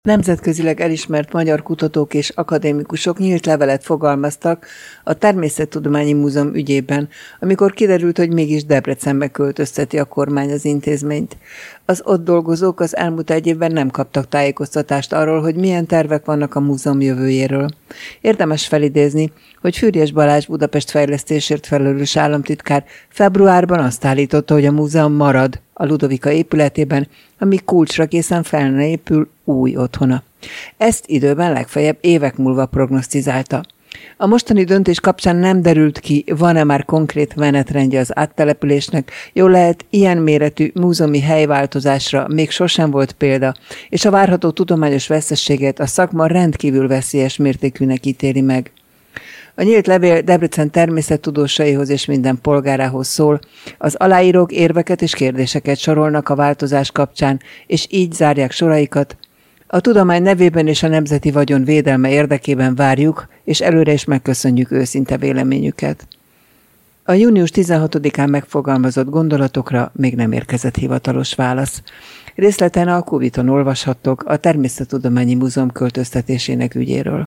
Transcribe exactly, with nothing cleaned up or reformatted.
Nemzetközileg elismert magyar kutatók és akadémikusok nyílt levelet fogalmaztak a Természettudományi Múzeum ügyében, amikor kiderült, hogy mégis Debrecenbe költözteti a kormány az intézményt. Az ott dolgozók az elmúlt egy évben nem kaptak tájékoztatást arról, hogy milyen tervek vannak a múzeum jövőjéről. Érdemes felidézni, hogy Füriyes Balázs Budapest fejlesztésért felelős államtitkár februárban azt állította, hogy a múzeum marad a Ludovika épületében, amíg kulcsra készen fel ne épül új otthona. Ezt időben legfeljebb évek múlva prognosztizálta. A mostani döntés kapcsán nem derült ki, van-e már konkrét menetrendje az áttelepülésnek, jól lehet, ilyen méretű múzeumi helyváltozásra még sosem volt példa, és a várható tudományos veszteséget a szakma rendkívül veszélyes mértékűnek ítéli meg. A nyílt levél Debrecen természettudósaihoz és minden polgárához szól, az aláírók érveket és kérdéseket sorolnak a változás kapcsán, és így zárják soraikat. A tudomány nevében és a nemzeti vagyon védelme érdekében várjuk, és előre is megköszönjük őszinte véleményüket. A június tizenhatodikán megfogalmazott gondolatokra még nem érkezett hivatalos válasz. Részleten a Kuviton olvashattok a Természettudományi Múzeum költöztetésének ügyéről.